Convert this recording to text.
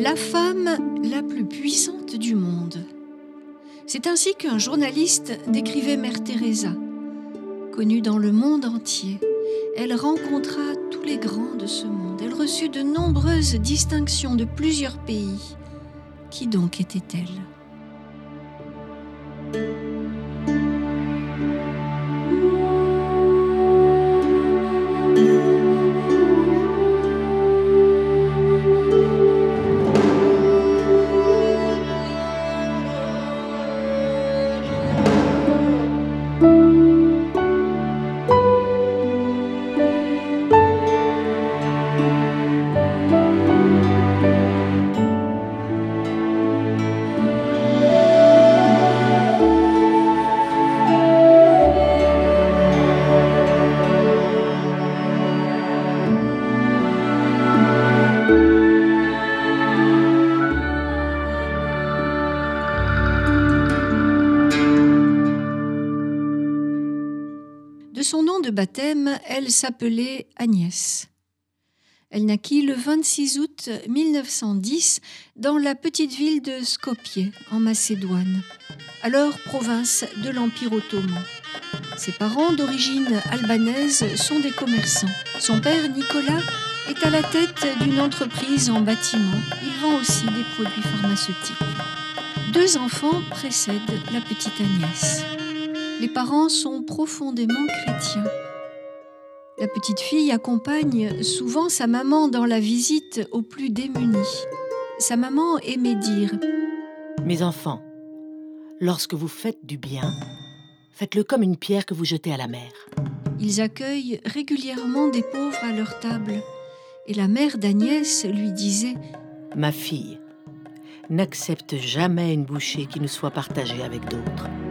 La femme la plus puissante du monde. C'est ainsi qu'un journaliste décrivait Mère Teresa. Connue dans le monde entier, elle rencontra tous les grands de ce monde. Elle reçut de nombreuses distinctions de plusieurs pays. Qui donc était-elle ? De son nom de baptême, elle s'appelait Agnès. Elle naquit le 26 août 1910 dans la petite ville de Skopje, en Macédoine, alors province de l'Empire ottoman. Ses parents, d'origine albanaise, sont des commerçants. Son père, Nicolas, est à la tête d'une entreprise en bâtiment. Il vend aussi des produits pharmaceutiques. 2 enfants précèdent la petite Agnès. Les parents sont profondément chrétiens. La petite fille accompagne souvent sa maman dans la visite aux plus démunis. Sa maman aimait dire « Mes enfants, lorsque vous faites du bien, faites-le comme une pierre que vous jetez à la mer. » Ils accueillent régulièrement des pauvres à leur table. Et la mère d'Agnès lui disait « Ma fille, n'accepte jamais une bouchée qui ne soit partagée avec d'autres.